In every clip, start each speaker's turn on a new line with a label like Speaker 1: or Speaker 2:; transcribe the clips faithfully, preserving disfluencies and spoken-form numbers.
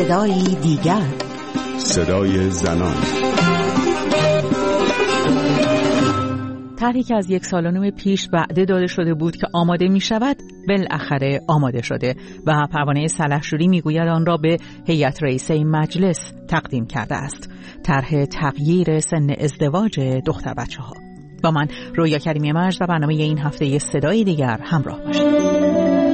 Speaker 1: صدایی دیگر،
Speaker 2: صدای زنان.
Speaker 3: طرحی که از یک سال و نیم پیش وعده داده شده بود که آماده می شود بالاخره آماده شده و پروانه سلحشوری می گوید آن را به هیئت رئیسه مجلس تقدیم کرده است. طرح تغییر سن ازدواج دختر بچه ها. با من رویا کریمی مجد و برنامه این هفته صدای دیگر همراه باشید.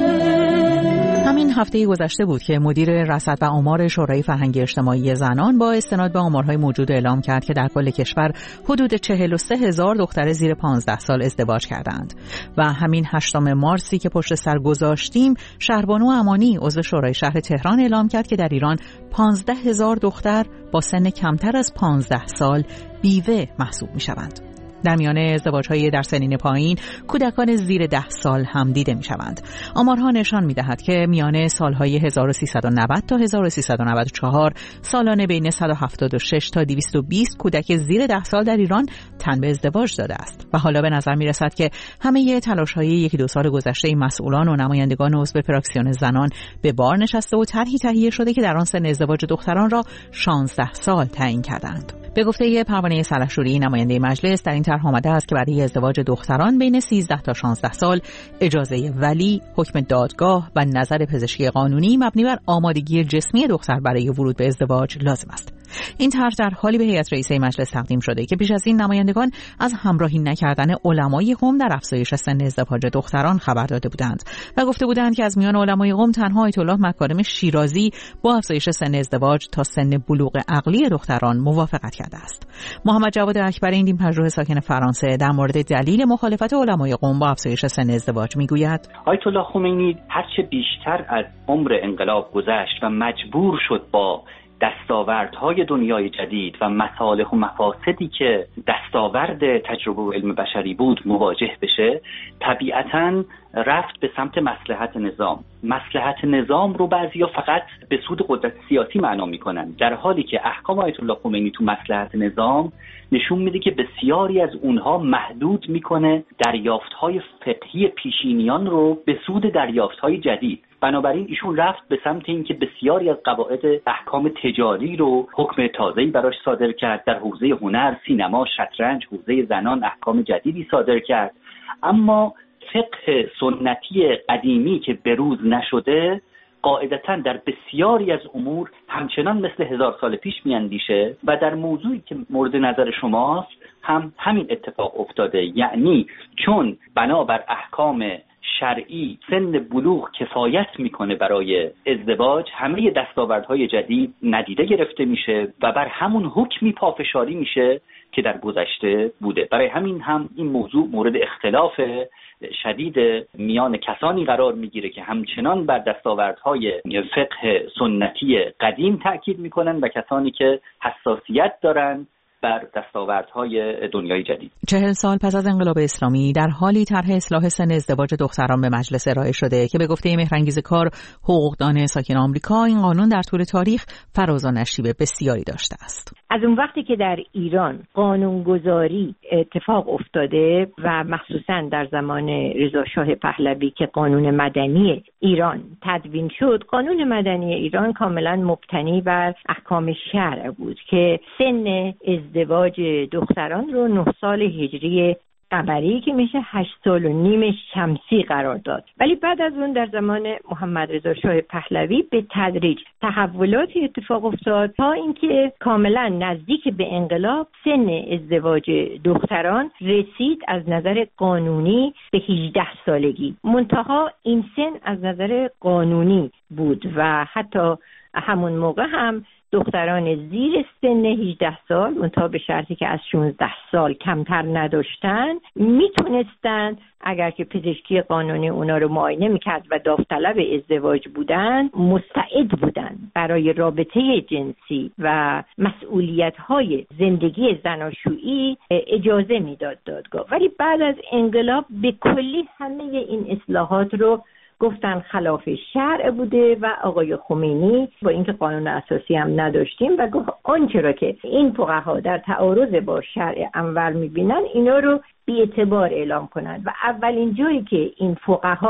Speaker 3: همین هفته گذشته بود که مدیر رصد و آمار شورای فرهنگ اجتماعی زنان با استناد به آمارهای موجود اعلام کرد که در کل کشور حدود چهل و سه هزار دختر زیر پانزده سال ازدواج کردند و همین هشتم مارسی که پشت سر گذاشتیم، شهربانو امانی عضو شورای شهر تهران اعلام کرد که در ایران پانزده هزار دختر با سن کمتر از پانزده سال بیوه محسوب می شوند. در میان ازدواج‌های در سنین پایین کودکان زیر ده سال هم دیده می‌شوند. آمارها نشان می‌دهد که میان سال‌های هزار و سیصد و نود تا هزار و سیصد و نود و چهار سالانه بین صد و هفتاد و شش تا دویست و بیست کودک زیر ده سال در ایران تن به ازدواج داده است و حالا به نظر می‌رسد که همه تلاش‌های یکی دو سال گذشته مسئولان و نمایندگان عضو فراکسیون زنان به بار نشسته و طرحی تهیه شده که در آن سن ازدواج دختران را شانزده سال تعیین کردند. به گفته پروانه سلحشوری نماینده مجلس، در این طرح آمده است که برای ازدواج دختران بین سیزده تا شانزده سال اجازه ولی، حکم دادگاه و نظر پزشکی قانونی مبنی بر آمادگی جسمی دختر برای ورود به ازدواج لازم است. این طرح در حالی به هیئت رئیسه مجلس تقدیم شده که پیش از این نمایندگان از همراهی نکردن علمای قم در افزایش سن ازدواج دختران خبر داده بودند و گفته بودند که از میان علمای قم تنها آیت الله مکارم شیرازی با افزایش سن ازدواج تا سن بلوغ عقلی دختران موافقت کرده است. محمد جواد اکبر این پژوه ساکن فرانسه در مورد دلیل مخالفت علمای قم با افزایش سن ازدواج میگوید:
Speaker 4: آیت الله خمینی هرچه بیشتر از عمر انقلاب گذشت و مجبور شد با دستاوردهای دنیای جدید و مصالح و مفاسدی که دستاورد تجربه و علم بشری بود مواجه بشه، طبیعتاً رفت به سمت مصلحت نظام. مصلحت نظام رو بعضیا فقط به سود قدرت سیاسی معنا میکنن، در حالی که احکام آیت الله خمینی تو مصلحت نظام نشون میده که بسیاری از اونها محدود میکنه دریافت‌های فقهی پیشینیان رو به سود دریافت‌های جدید. بنابراین ایشون رفت به سمت اینکه بسیاری از قواعد احکام تجاری رو حکم تازه‌ای براش صادر کرد. در حوزه هنر، سینما، شطرنج، حوزه زنان احکام جدیدی صادر کرد. اما فقه سنتی قدیمی که بروز نشده قاعدتاً در بسیاری از امور همچنان مثل هزار سال پیش میاندیشه و در موضوعی که مورد نظر شماست هم همین اتفاق افتاده. یعنی چون بنابر احکام شرعی سن بلوغ کفایت میکنه برای ازدواج، همه دستاوردهای جدید ندیده گرفته میشه و بر همون حکمی پافشاری میشه که در گذشته بوده. برای همین هم این موضوع مورد اختلاف شدید میان کسانی قرار میگیره که همچنان بر دستاوردهای فقه سنتی قدیم تأکید میکنن و کسانی که حساسیت دارن بر دستاوردهای دنیای جدید.
Speaker 3: چهل سال پس از انقلاب اسلامی در حالی طرح اصلاح سن ازدواج دختران به مجلس ارائه شده که به گفته مهرانگیز کار حقوقدان ساکن آمریکا، این قانون در طول تاریخ فراز و نشیب بسیاری داشته است.
Speaker 5: از اون وقتی که در ایران قانونگذاری اتفاق افتاده و مخصوصا در زمان رضا شاه پهلوی که قانون مدنی ایران تدوین شد، قانون مدنی ایران کاملا مبتنی بر احکام شرع بود که سن ازدواج دختران رو نه سال هجری قمری که میشه هشت سال و نیم شمسی قرار داد. ولی بعد از اون در زمان محمد رضا شاه پهلوی به تدریج تحولاتی اتفاق افتاد تا اینکه کاملا نزدیک به انقلاب سن ازدواج دختران رسید از نظر قانونی به هجده سالگی. منتها این سن از نظر قانونی بود و حتی همون موقع هم دختران زیر سن هجده سال منتها به شرطی که از شانزده سال کمتر نداشتن میتونستن، اگر که پزشکی قانونی اونا رو معاینه میکرد و داوطلب ازدواج بودن، مستعد بودن برای رابطه جنسی و مسئولیت‌های زندگی زناشویی اجازه میداد دادگاه. ولی بعد از انقلاب به کلی همه این اصلاحات رو گفتن خلاف شرع بوده و آقای خمینی با اینکه قانون اساسی هم نداشتیم و گفت آنچه را که این فقها در تعارض با شرع انور میبینن اینا رو بی اعتبار اعلام کنند و اولین جایی که این فقها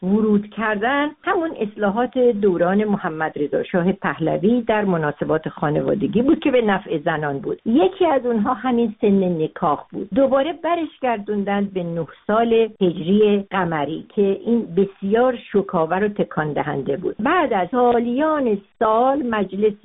Speaker 5: ورود کردن همون اصلاحات دوران محمد رضا شاه پهلوی در مناسبات خانوادگی بود که به نفع زنان بود. یکی از اونها همین سن نکاح بود. دوباره برش گردوندن به نه سال هجری قمری که این بسیار شوک‌آور و تکان دهنده بود. بعد از سالیان سال مجلس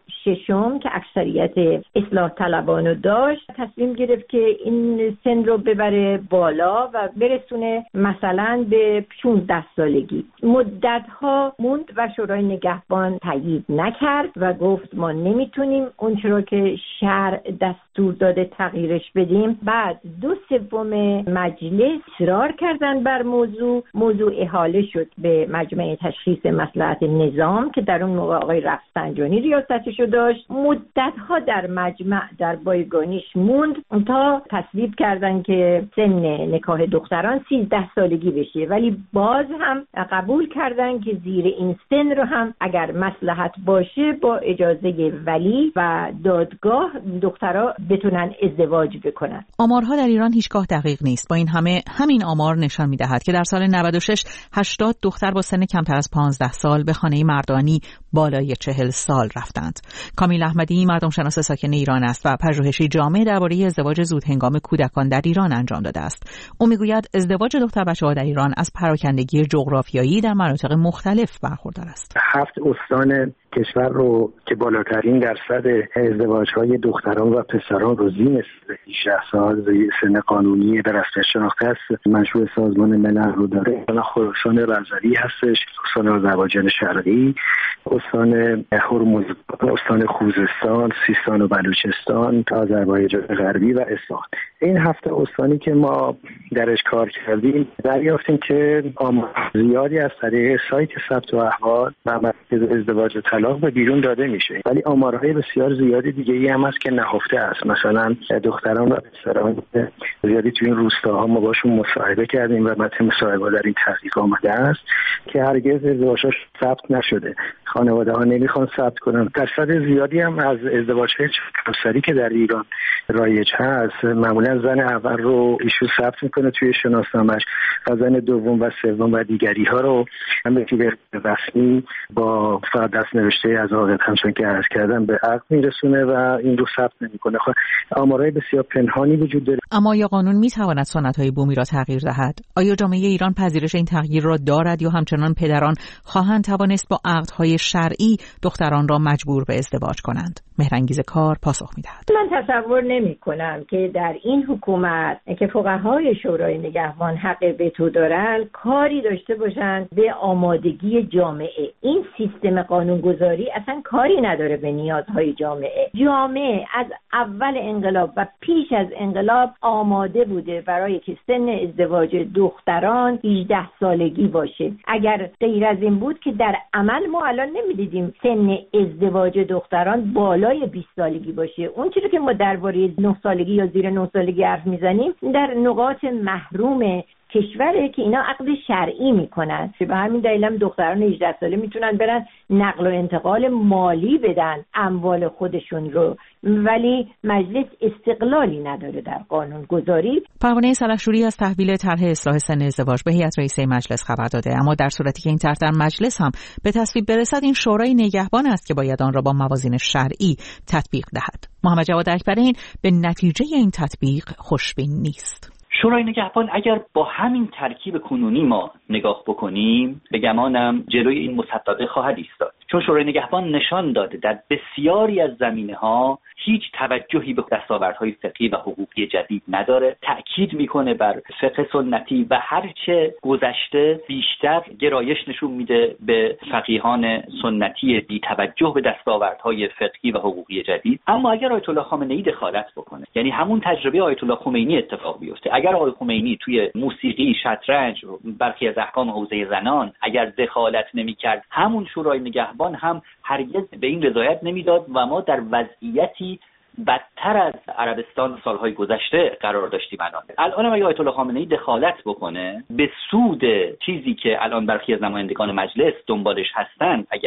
Speaker 5: ششم که اکثریت اصلاح طلبانو داشت تصمیم گرفت که این سن رو ببره بالا و برسونه مثلا به پانزده سالگی. مدت‌ها موند و شورای نگهبان تایید نکرد و گفت ما نمیتونیم اون چرا که شرع دستور داده تغییرش بدیم. بعد دو سوم مجلس اصرار کردن بر موضوع موضوع احاله شد به مجمع تشخیص مصلحت نظام که در اون موقع آقای رفسنجانی ریاستشو داشت. مدت‌ها در مجمع در بایگانیش موند تا تصویب کردن که سن نکاح دختران سیزده سالگی بشه، ولی باز هم قبول کردن که زیر این سن رو هم اگر مصلحت باشه با اجازه ولی و دادگاه دخترها بتونن ازدواج بکنن.
Speaker 3: آمارها در ایران هیچگاه دقیق نیست. با این همه همین آمار نشان می‌دهد که در سال نود و شش هشتاد دختر با سن کمتر از پانزده سال به خانه مردانی بالای چهل سال رفتند. کامیل احمدی مردم شناس ساکن ایران است و پژوهشی جامع درباره ازدواج زودهنگام کودکان در ایران انجام داده است. او میگوید ازدواج دختر بچه‌ها در ایران از پراکندگی جغرافیایی در مناطق مختلف برخوردار است.
Speaker 1: هفت استان کشور رو که بالاترین درصد ازدواج‌های دختران و پسران رو زیر هجده سال سن قانونی به رسمیت شناخته است منشور سازمان ملل رو داره. خراسان رضوی هستش، استان آذربایجان شرقی، استان هرمز، استان خوزستان، سیستان و بلوچستان، آذربایجان غربی و اصفهان. این هفت استانی که ما درش کار کردیم دریافتیم که آمار زیادی از طریق سایت ثبت و احوال و مرکز ازدواج طلاق به بیرون داده میشه، ولی آمارهای بسیار زیادی دیگه ای هم هست که نهفته است. مثلا دختران و پسران زیادی توی این روستاها ما باشون مصاحبه کردیم و متن مصاحبه در این تحقیق آمده است که هرگز ازدواجش ثبت نشده. خانواده ها نمیخوان ثبت کنن. درصد زیادی هم از ازدواج‌های همسری که در ایران رایج هست معمولا زن اول رو ایشون ثبت میکنه توی شناسنامه‌اش و زن دوم و سوم و دیگری ها رو هم به صورت رسمی با فقط دست نوشته از عاقد همچون که عرض کردم به عقد میرسونه و این رو ثبت نمیکنه. خب آمارهای بسیار پنهانی وجود داره.
Speaker 3: اما یا قانون میتواند سنت‌های بومی را تغییر دهد؟ آیا جامعه ایران پذیرش این تغییر را دارد یا همچنان پدران خواهند توانست با عقدهای شرعی دختران را مجبور به ازدواج کنند؟ مهرانگیز کار پاسخ میدهد.
Speaker 5: من تصور نمی کنم که در این حکومت که فقهای شورای نگهبان حق وتو دارن کاری داشته باشند به آمادگی جامعه. این سیستم قانونگذاری اصلا کاری نداره به نیازهای جامعه. جامعه از اول انقلاب و پیش از انقلاب آماده بوده برای که سن ازدواج دختران هجده سالگی باشه. اگر غیر از این بود که در عمل ما الان نمیدیدیم سن ازدواج دختران بالای بیست سالگی باشه. اون چیزی که ما درباره نه سالگی یا زیر نه سالگی حرف میزنیم در نقاط محروم کشوره که اینا عقد شرعی میکنن. به همین دلیل هم دختران هجده ساله میتونن برن نقل و انتقال مالی بدن اموال خودشون رو، ولی مجلس استقلالی نداره در قانون گذاری.
Speaker 3: پروانه سلحشوری از تحویل طرح اصلاح سن ازدواج به هیئت رئیسه مجلس خبر داده، اما در صورتی که این طرح در مجلس هم به تصویب برسد این شورای نگهبان است که باید آن را با موازین شرعی تطبیق دهد. محمد جواد اکبرین به نتیجه این تطبیق خوشبین نیست.
Speaker 4: شورای نگهبان اگر با همین ترکیب کنونی ما نگاه بکنیم به گمانم جلوی این مسببه خواهد ایستاد، چون شورای نگهبان نشان داده در بسیاری از زمینه‌ها هیچ توجهی به دستاوردهای فقهی و حقوقی جدید نداره، تأکید میکنه بر فقه سنتی و هرچه گذشته بیشتر گرایش نشون میده به فقیهان سنتی بی توجه به دستاوردهای فقهی و حقوقی جدید. اما اگر آیت الله خامنه‌ای دخالت بکنه، یعنی همون تجربه آیت الله خمینی اتفاق بیفته، اگر آقای خمینی توی موسیقی، شطرنج، برخی از احکام حوزه زنان اگر دخالت نمی‌کرد، همون شورای نگهبان هم هرگز به این رضایت نمیداد و ما در وضعیتی بدتر از عربستان سالهای گذشته قرار داشتیم. الان الان اگه آیت الله خامنه‌ای دخالت بکنه به سود چیزی که الان برخی از نمایندگان مجلس دنبالش هستن، اگر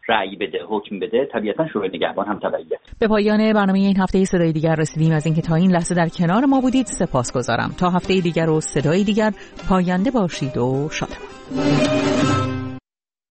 Speaker 4: رأی بده، حکم بده، طبیعتا شورای نگهبان هم تبعیت.
Speaker 3: به پایان برنامه این هفته صدای دیگر رسیدیم. از اینکه تا این لحظه در کنار ما بودید سپاسگزارم. تا هفته دیگر و صدای دیگر، پاینده باشید و شادمان.